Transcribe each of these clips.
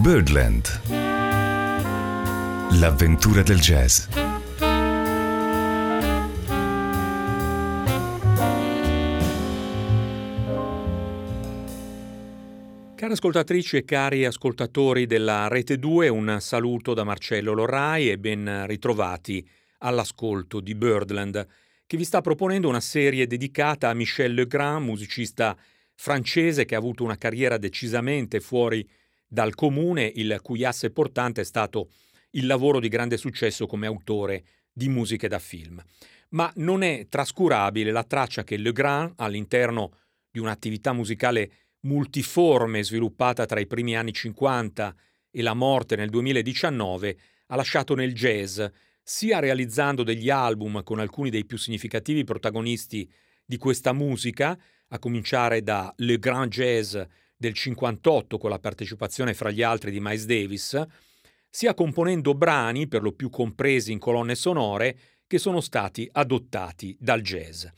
Birdland. L'avventura del jazz. Cari ascoltatrici e cari ascoltatori della Rete 2, un saluto da Marcello Lorrai e ben ritrovati all'ascolto di Birdland, che vi sta proponendo una serie dedicata a Michel Legrand, musicista francese che ha avuto una carriera decisamente fuori dal comune, il cui asse portante è stato il lavoro di grande successo come autore di musiche da film. Ma non è trascurabile la traccia che Legrand, all'interno di un'attività musicale multiforme sviluppata tra i primi anni 50 e la morte nel 2019, ha lasciato nel jazz, sia realizzando degli album con alcuni dei più significativi protagonisti di questa musica, a cominciare da Le Grand Jazz del 58 con la partecipazione fra gli altri di Miles Davis, sia componendo brani per lo più compresi in colonne sonore che sono stati adottati dal jazz.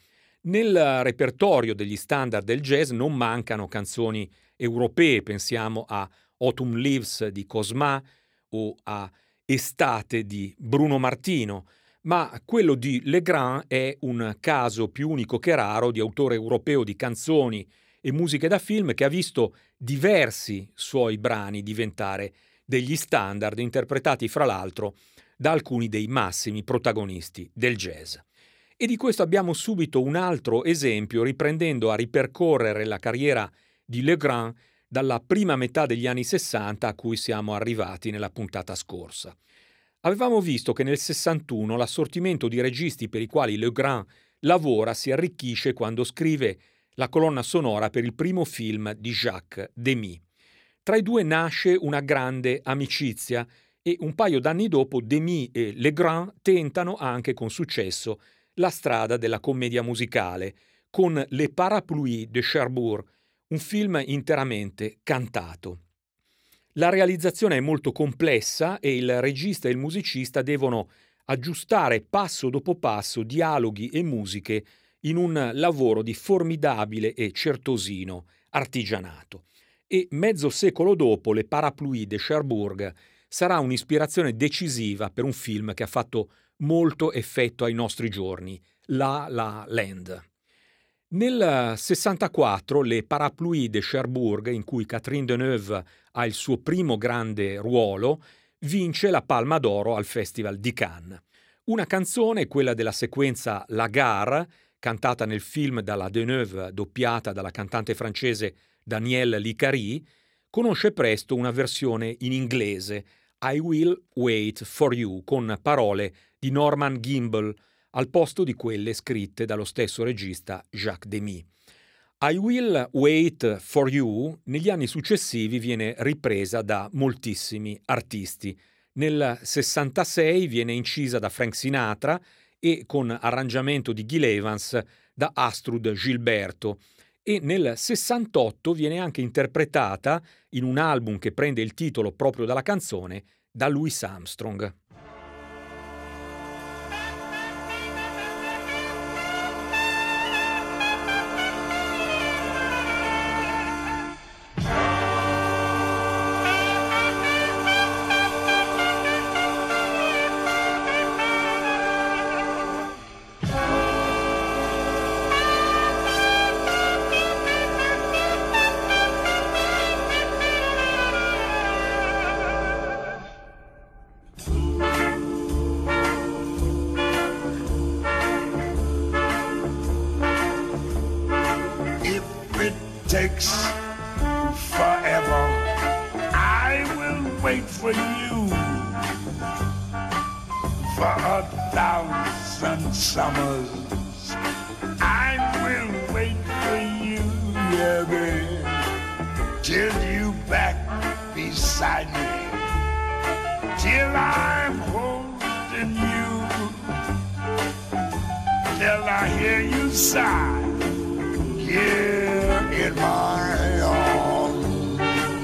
Nel repertorio degli standard del jazz non mancano canzoni europee, pensiamo a Autumn Leaves di Cosma o a Estate di Bruno Martino, ma quello di Legrand è un caso più unico che raro di autore europeo di canzoni e musiche da film che ha visto diversi suoi brani diventare degli standard interpretati fra l'altro da alcuni dei massimi protagonisti del jazz. E di questo abbiamo subito un altro esempio riprendendo a ripercorrere la carriera di Legrand dalla prima metà degli anni 60 a cui siamo arrivati nella puntata scorsa. Avevamo visto che nel 61 l'assortimento di registi per i quali Legrand lavora si arricchisce quando scrive la colonna sonora per il primo film di Jacques Demy. Tra i due nasce una grande amicizia e un paio d'anni dopo Demy e Legrand tentano anche con successo la strada della commedia musicale con Les Parapluies de Cherbourg, un film interamente cantato. La realizzazione è molto complessa e il regista e il musicista devono aggiustare passo dopo passo dialoghi e musiche in un lavoro di formidabile e certosino artigianato. E mezzo secolo dopo Les Parapluies de Cherbourg sarà un'ispirazione decisiva per un film che ha fatto molto effetto ai nostri giorni, La La Land. Nel 64 Les Parapluies de Cherbourg, in cui Catherine Deneuve ha il suo primo grande ruolo, vince la Palma d'Oro al Festival di Cannes. Una canzone, quella della sequenza La Gare, cantata nel film dalla Deneuve, doppiata dalla cantante francese Danielle Licari, conosce presto una versione in inglese, I Will Wait for You, con parole di Norman Gimbel, al posto di quelle scritte dallo stesso regista Jacques Demy. I Will Wait for You negli anni successivi viene ripresa da moltissimi artisti. Nel 66 viene incisa da Frank Sinatra e con arrangiamento di Gil Evans da Astrud Gilberto, e nel 68 viene anche interpretata in un album che prende il titolo proprio dalla canzone da Louis Armstrong. Takes forever. I will wait for you for 1,000 summers. I will wait for you, yeah, babe, till you back beside me, till I'm holding you, till I hear you sigh. Here in my arms,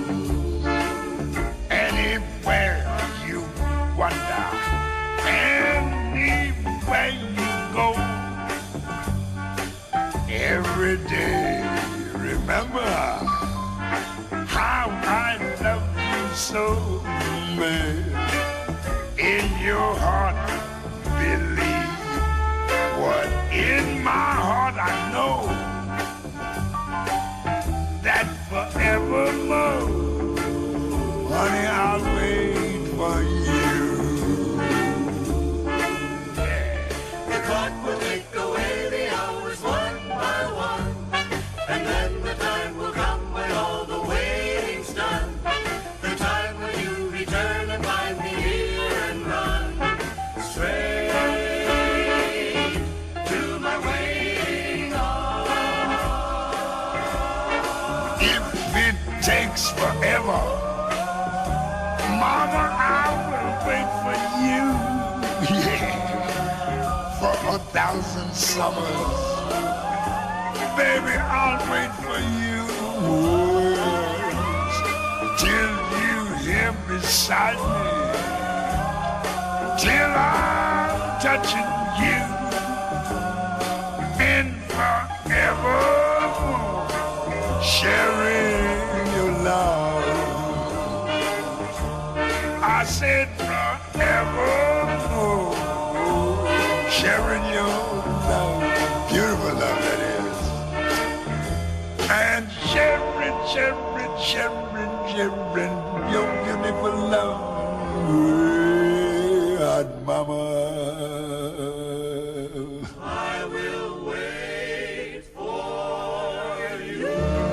anywhere you wander, anywhere you go, every day remember how I love you so. so mad. In your heart, believe what in my heart I know, that forevermore, honey, I'll wait for you. The clock will take away the hours one by one, and then the time will come when all the waiting's done. The time when you return and find me here and run straight to my waiting arms. If it takes forever, Mama, I will wait for you. Yeah, for 1,000 summers. Baby, I'll wait for you. Till you here beside me. Till I'm touching you. And forevermore, sharing your love. I said forevermore, sharing your love. Beautiful love that is. And sharing, sharing, sharing, sharing your beautiful love. Hot mama. I will wait for you.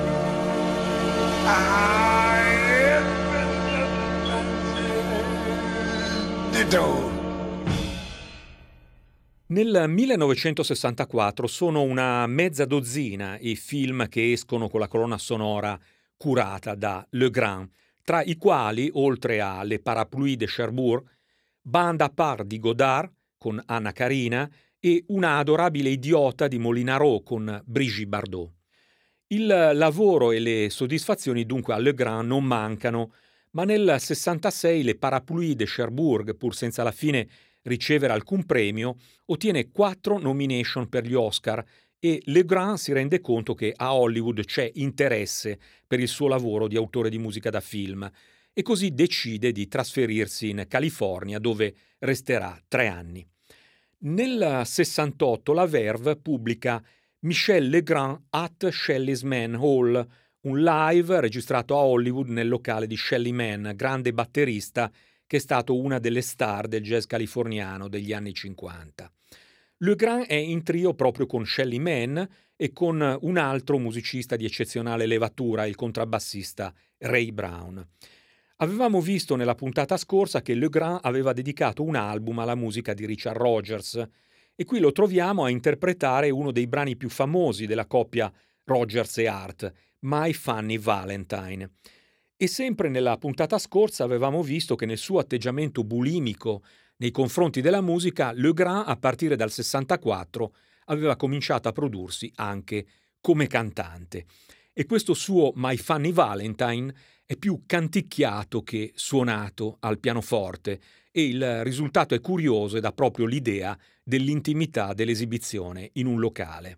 Nel 1964 sono una mezza dozzina i film che escono con la colonna sonora curata da Legrand, tra i quali, oltre a Les Parapluies de Cherbourg, Bande à part di Godard con Anna Karina e Una adorabile idiota di Molinaro con Brigitte Bardot. Il lavoro e le soddisfazioni dunque a Legrand non mancano, ma nel 66 Les Parapluies de Cherbourg, pur senza alla fine ricevere alcun premio, ottiene 4 nomination per gli Oscar e Legrand si rende conto che a Hollywood c'è interesse per il suo lavoro di autore di musica da film e così decide di trasferirsi in California, dove resterà 3 anni. Nel 68 la Verve pubblica Michel Legrand at Shelly's Man Hall, un live registrato a Hollywood nel locale di Shelly Man, grande batterista che è stato una delle star del jazz californiano degli anni 50. Legrand è in trio proprio con Shelly Man e con un altro musicista di eccezionale levatura, il contrabbassista Ray Brown. Avevamo visto nella puntata scorsa che Legrand aveva dedicato un album alla musica di Richard Rodgers e qui lo troviamo a interpretare uno dei brani più famosi della coppia Rodgers e Hart, My Funny Valentine. E sempre nella puntata scorsa avevamo visto che nel suo atteggiamento bulimico nei confronti della musica, Legrand a partire dal 64 aveva cominciato a prodursi anche come cantante. E questo suo My Funny Valentine è più canticchiato che suonato al pianoforte e il risultato è curioso e dà proprio l'idea dell'intimità dell'esibizione in un locale.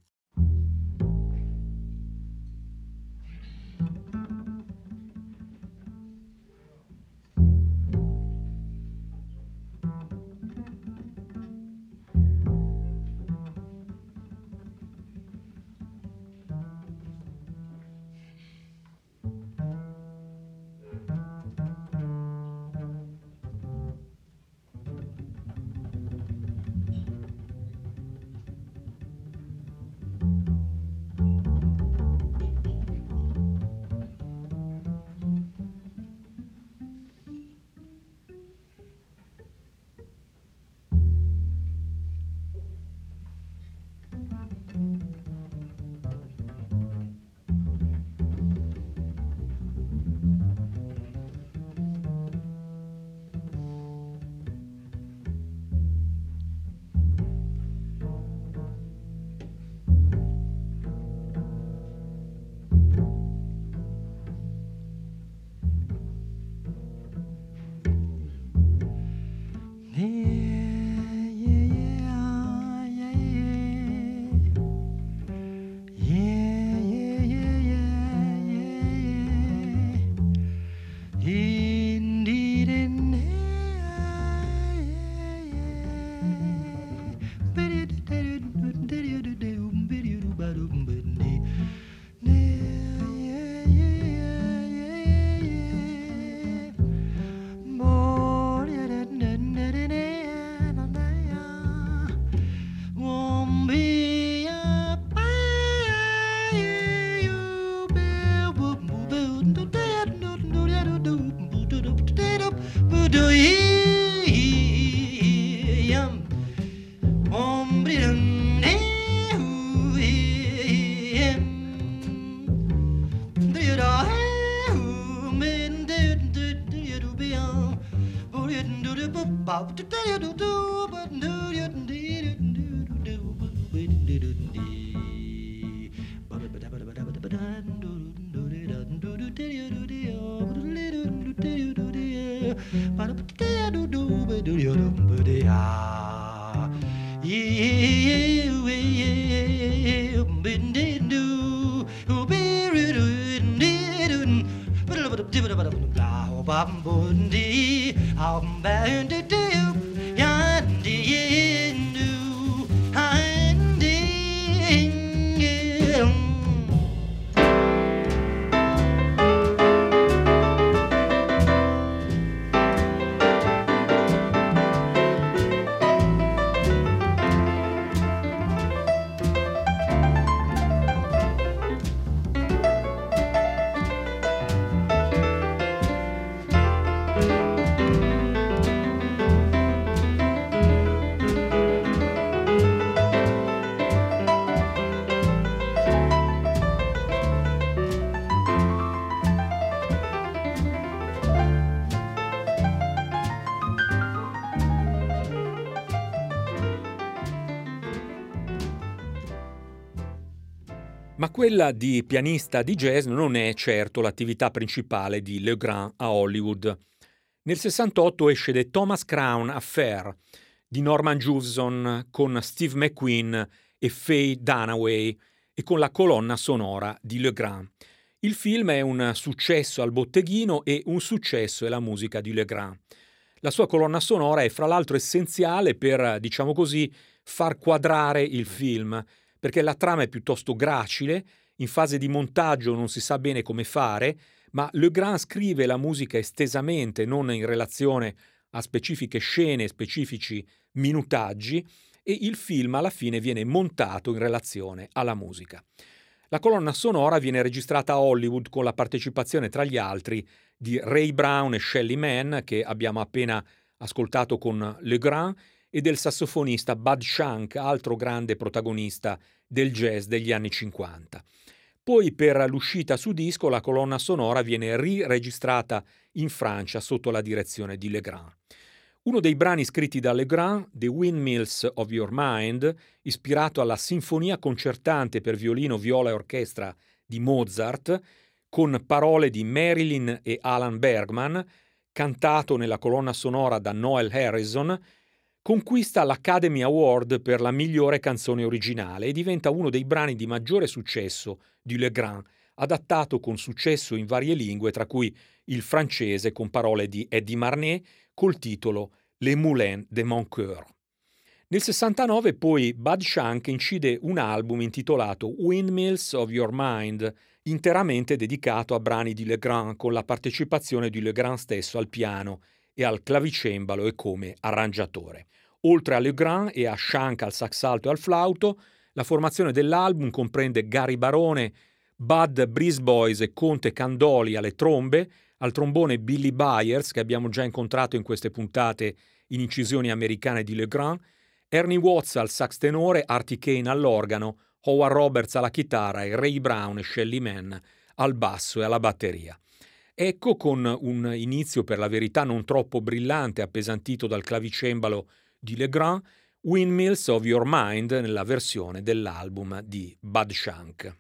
Ma quella di pianista di jazz non è certo l'attività principale di Legrand a Hollywood. Nel 68 esce The Thomas Crown Affair di Norman Jewison con Steve McQueen e Faye Dunaway e con la colonna sonora di Legrand. Il film è un successo al botteghino e un successo è la musica di Legrand. La sua colonna sonora è fra l'altro essenziale per, diciamo così, far quadrare il film, perché la trama è piuttosto gracile, in fase di montaggio non si sa bene come fare, ma Legrand scrive la musica estesamente, non in relazione a specifiche scene, specifici minutaggi, e il film alla fine viene montato in relazione alla musica. La colonna sonora viene registrata a Hollywood con la partecipazione, tra gli altri, di Ray Brown e Shelly Manne, che abbiamo appena ascoltato con Legrand, e del sassofonista Bud Shank, altro grande protagonista del jazz degli anni 50. Poi per l'uscita su disco la colonna sonora viene riregistrata in Francia sotto la direzione di Legrand. Uno dei brani scritti da Legrand, The Windmills of Your Mind, ispirato alla sinfonia concertante per violino, viola e orchestra di Mozart, con parole di Marilyn e Alan Bergman, cantato nella colonna sonora da Noel Harrison, conquista l'Academy Award per la migliore canzone originale e diventa uno dei brani di maggiore successo di Legrand, adattato con successo in varie lingue, tra cui il francese con parole di Eddie Marnet col titolo Les Moulins de mon cœur. Nel 69 poi Bud Shank incide un album intitolato Windmills of Your Mind, interamente dedicato a brani di Legrand, con la partecipazione di Legrand stesso al piano e al clavicembalo e come arrangiatore. Oltre a Legrand e a Shank al sax alto e al flauto, la formazione dell'album comprende Gary Barone, Bud Brisbois e Conte Candoli alle trombe, al trombone Billy Byers, che abbiamo già incontrato in queste puntate in incisioni americane di Legrand, Ernie Watts al sax tenore, Artie Kane all'organo, Howard Roberts alla chitarra e Ray Brown e Shelly Manne al basso e alla batteria. Ecco, con un inizio per la verità non troppo brillante, appesantito dal clavicembalo di Legrand, Windmills of Your Mind nella versione dell'album di Bud Shank.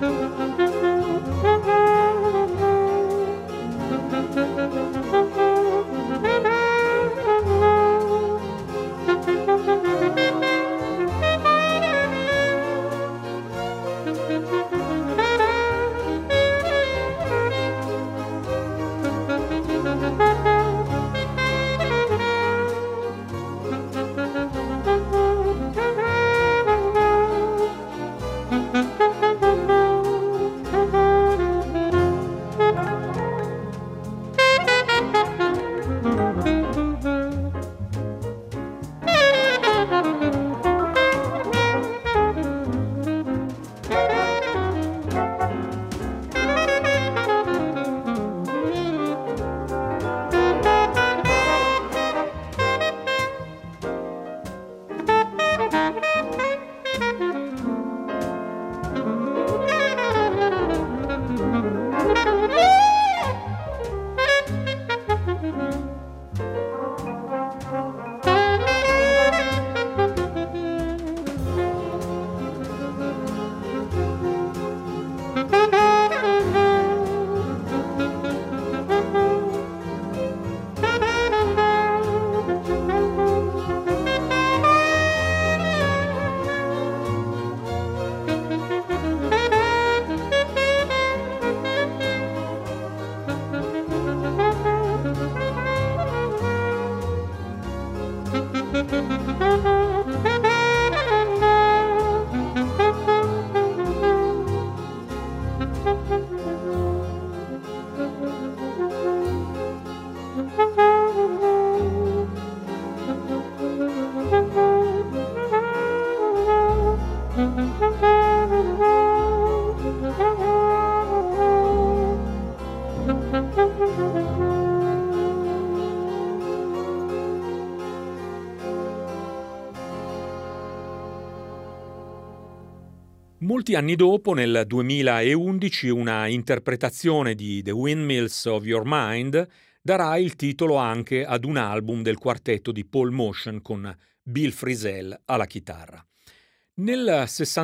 Molti anni dopo, nel 2011, una interpretazione di The Windmills of Your Mind darà il titolo anche ad un album del quartetto di Paul Motion con Bill Frisell alla chitarra. Nel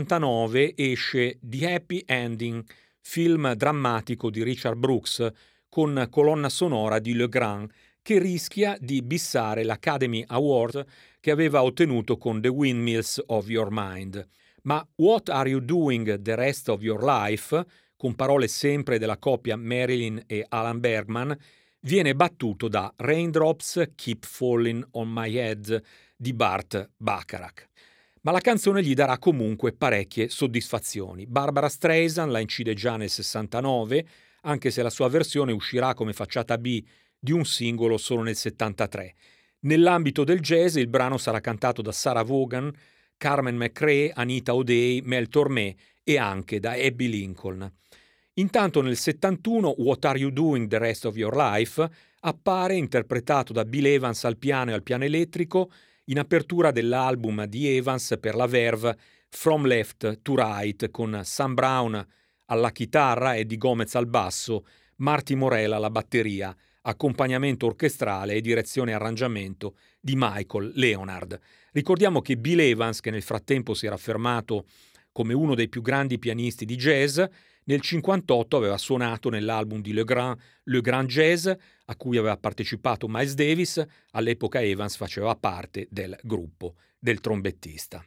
69 esce The Happy Ending, film drammatico di Richard Brooks con colonna sonora di Legrand, che rischia di bissare l'Academy Award che aveva ottenuto con The Windmills of Your Mind. Ma What Are You Doing the Rest of Your Life, con parole sempre della coppia Marilyn e Alan Bergman, viene battuto da Raindrops Keep Falling on My Head di Burt Bacharach. Ma la canzone gli darà comunque parecchie soddisfazioni. Barbara Streisand la incide già nel 69, anche se la sua versione uscirà come facciata B di un singolo solo nel 73. Nell'ambito del jazz il brano sarà cantato da Sarah Vaughan, Carmen McRae, Anita O'Day, Mel Tormé e anche da Abbey Lincoln. Intanto nel 71 What Are You Doing the Rest of Your Life appare interpretato da Bill Evans al piano e al piano elettrico in apertura dell'album di Evans per la Verve From Left to Right, con Sam Brown alla chitarra, Eddie Gomez al basso, Marty Morell alla batteria, accompagnamento orchestrale e direzione e arrangiamento di Michael Leonard. Ricordiamo che Bill Evans, che nel frattempo si era affermato come uno dei più grandi pianisti di jazz, nel 1958 aveva suonato nell'album di Le Grand Jazz, a cui aveva partecipato Miles Davis. All'epoca Evans faceva parte del gruppo del trombettista.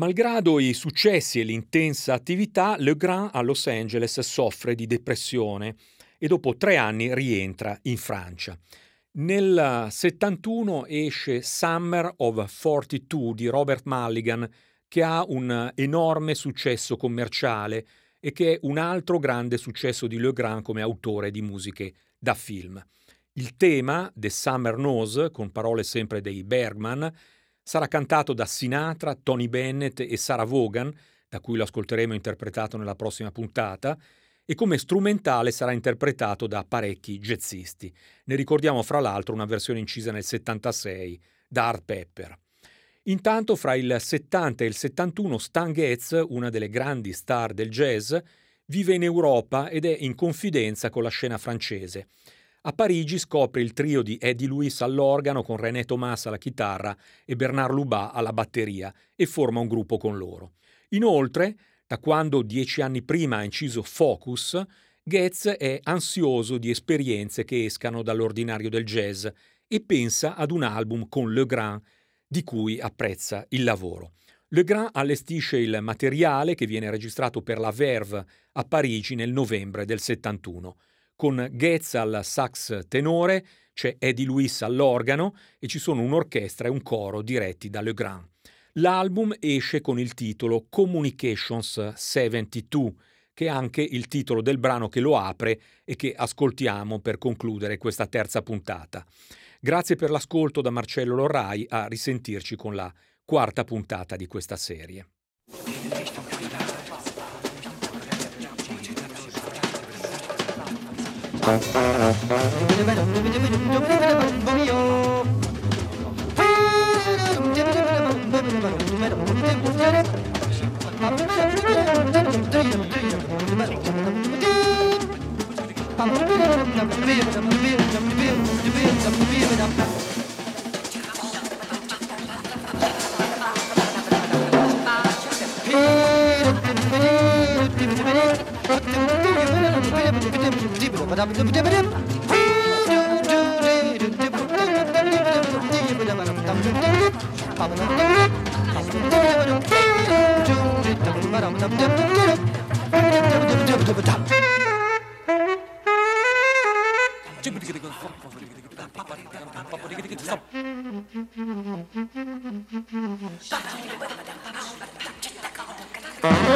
Malgrado i successi e l'intensa attività, Legrand a Los Angeles soffre di depressione e dopo 3 anni rientra in Francia. Nel 71 esce Summer of 42 di Robert Mulligan, che ha un enorme successo commerciale e che è un altro grande successo di Legrand come autore di musiche da film. Il tema, The Summer Knows, con parole sempre dei Bergman, sarà cantato da Sinatra, Tony Bennett e Sarah Vaughan, da cui lo ascolteremo interpretato nella prossima puntata, e come strumentale sarà interpretato da parecchi jazzisti. Ne ricordiamo fra l'altro una versione incisa nel 76 da Art Pepper. Intanto fra il 70 e il 71 Stan Getz, una delle grandi star del jazz, vive in Europa ed è in confidenza con la scena francese. A Parigi scopre il trio di Eddie Louis all'organo con René Thomas alla chitarra e Bernard Lubat alla batteria e forma un gruppo con loro. Inoltre, da quando 10 anni prima ha inciso Focus, Getz è ansioso di esperienze che escano dall'ordinario del jazz e pensa ad un album con Legrand, di cui apprezza il lavoro. Legrand allestisce il materiale che viene registrato per la Verve a Parigi nel novembre del 71. Con Getz al sax tenore, c'è Eddie Louis all'organo e ci sono un'orchestra e un coro diretti da Legrand. L'album esce con il titolo Communications 72, che è anche il titolo del brano che lo apre e che ascoltiamo per concludere questa terza puntata. Grazie per l'ascolto da Marcello Lorrai, a risentirci con la quarta puntata di questa serie. Stop.